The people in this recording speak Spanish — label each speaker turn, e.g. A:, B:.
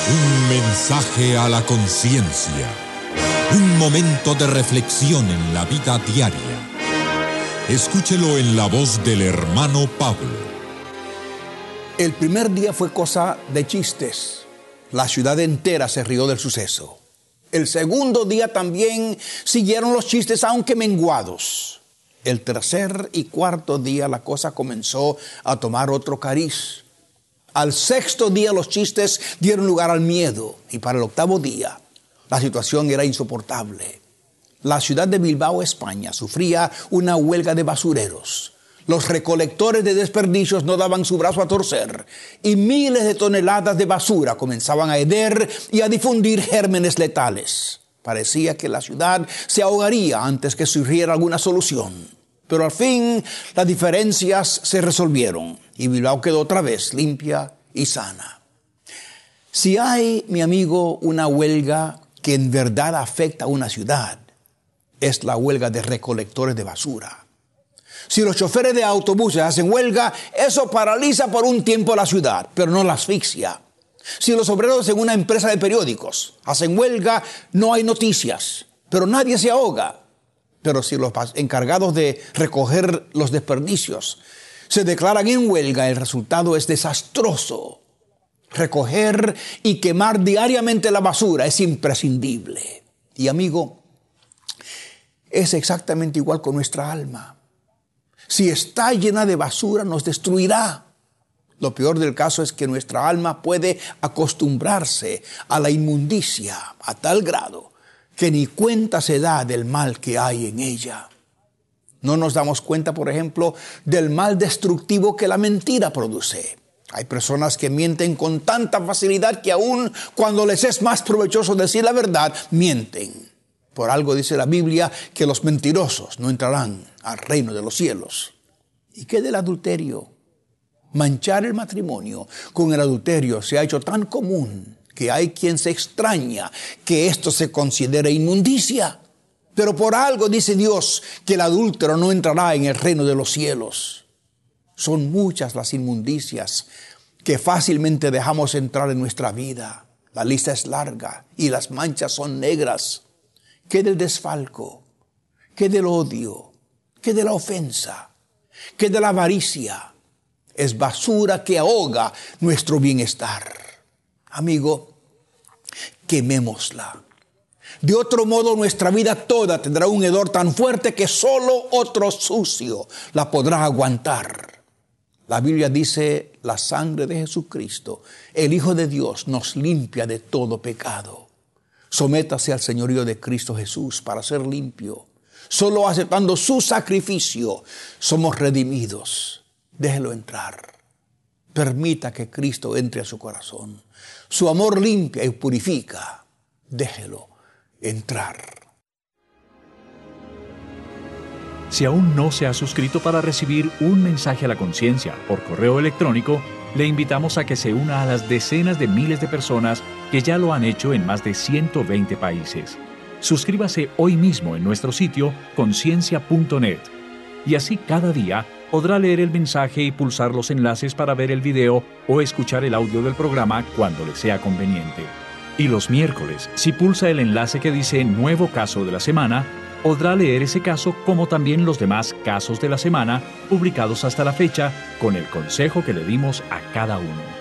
A: Un mensaje a la conciencia. Un momento de reflexión en la vida diaria. Escúchelo en la voz del hermano Pablo.
B: El primer día fue cosa de chistes. La ciudad entera se rió del suceso. El segundo día también siguieron los chistes, aunque menguados. El tercer y cuarto día la cosa comenzó a tomar otro cariz. Al sexto día los chistes dieron lugar al miedo. Y para el octavo día la situación era insoportable. La ciudad de Bilbao, España, sufría una huelga de basureros. Los recolectores de desperdicios no daban su brazo a torcer y miles de toneladas de basura comenzaban a heder y a difundir gérmenes letales. Parecía que la ciudad se ahogaría antes que surgiera alguna solución. Pero al fin las diferencias se resolvieron y Bilbao quedó otra vez limpia y sana. Si hay, mi amigo, una huelga que en verdad afecta a una ciudad, es la huelga de recolectores de basura. Si los choferes de autobuses hacen huelga, eso paraliza por un tiempo la ciudad, pero no la asfixia. Si los obreros en una empresa de periódicos hacen huelga, no hay noticias, pero nadie se ahoga. Pero si los encargados de recoger los desperdicios se declaran en huelga, el resultado es desastroso. Recoger y quemar diariamente la basura es imprescindible. Y amigo, es exactamente igual con nuestra alma. Si está llena de basura, nos destruirá. Lo peor del caso es que nuestra alma puede acostumbrarse a la inmundicia a tal grado que ni cuenta se da del mal que hay en ella. No nos damos cuenta, por ejemplo, del mal destructivo que la mentira produce. Hay personas que mienten con tanta facilidad que aun cuando les es más provechoso decir la verdad, mienten. Por algo dice la Biblia que los mentirosos no entrarán al reino de los cielos. ¿Y qué del adulterio? Manchar el matrimonio con el adulterio se ha hecho tan común que hay quien se extraña que esto se considere inmundicia. Pero por algo dice Dios que el adúltero no entrará en el reino de los cielos. Son muchas las inmundicias que fácilmente dejamos entrar en nuestra vida. La lista es larga y las manchas son negras. ¿Qué del desfalco? ¿Qué del odio? ¿Qué de la ofensa? ¿Qué de la avaricia? Es basura que ahoga nuestro bienestar. Amigo, quemémosla. De otro modo, nuestra vida toda tendrá un hedor tan fuerte que solo otro sucio la podrá aguantar. La Biblia dice, la sangre de Jesucristo, el Hijo de Dios, nos limpia de todo pecado. Sométase al señorío de Cristo Jesús para ser limpio. Solo aceptando su sacrificio somos redimidos. Déjelo entrar. Permita que Cristo entre a su corazón. Su amor limpia y purifica. Déjelo entrar.
C: Si aún no se ha suscrito para recibir un mensaje a la conciencia por correo electrónico, le invitamos a que se una a las decenas de miles de personas que ya lo han hecho en más de 120 países. Suscríbase hoy mismo en nuestro sitio conciencia.net y así cada día podrá leer el mensaje y pulsar los enlaces para ver el video o escuchar el audio del programa cuando le sea conveniente. Y los miércoles, si pulsa el enlace que dice Nuevo Caso de la Semana, podrá leer ese caso como también los demás casos de la semana publicados hasta la fecha con el consejo que le dimos a cada uno.